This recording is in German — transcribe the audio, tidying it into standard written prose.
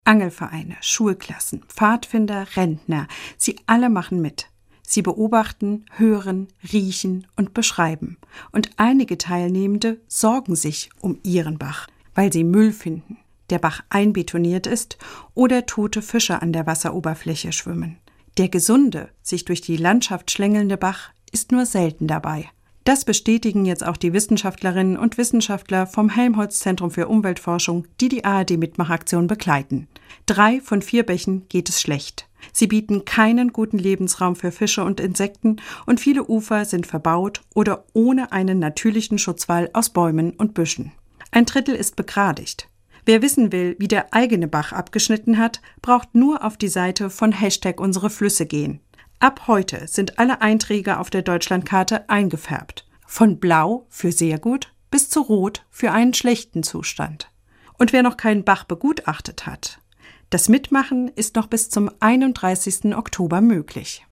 Angelvereine, Schulklassen, Pfadfinder, Rentner, sie alle machen mit. Sie beobachten, hören, riechen und beschreiben. Und einige Teilnehmende sorgen sich um ihren Bach, weil sie Müll finden, der Bach einbetoniert ist oder tote Fische an der Wasseroberfläche schwimmen. Der gesunde, sich durch die Landschaft schlängelnde Bach ist nur selten dabei. Das bestätigen jetzt auch die Wissenschaftlerinnen und Wissenschaftler vom Helmholtz-Zentrum für Umweltforschung, die die ARD-Mitmachaktion begleiten. 3 von 4 Bächen geht es schlecht. Sie bieten keinen guten Lebensraum für Fische und Insekten und viele Ufer sind verbaut oder ohne einen natürlichen Schutzwall aus Bäumen und Büschen. Ein Drittel ist begradigt. Wer wissen will, wie der eigene Bach abgeschnitten hat, braucht nur auf die Seite von #UnsereFlüsse gehen. Ab heute sind alle Einträge auf der Deutschlandkarte eingefärbt. Von blau für sehr gut bis zu rot für einen schlechten Zustand. Und wer noch keinen Bach begutachtet hat, das Mitmachen ist noch bis zum 31. Oktober möglich.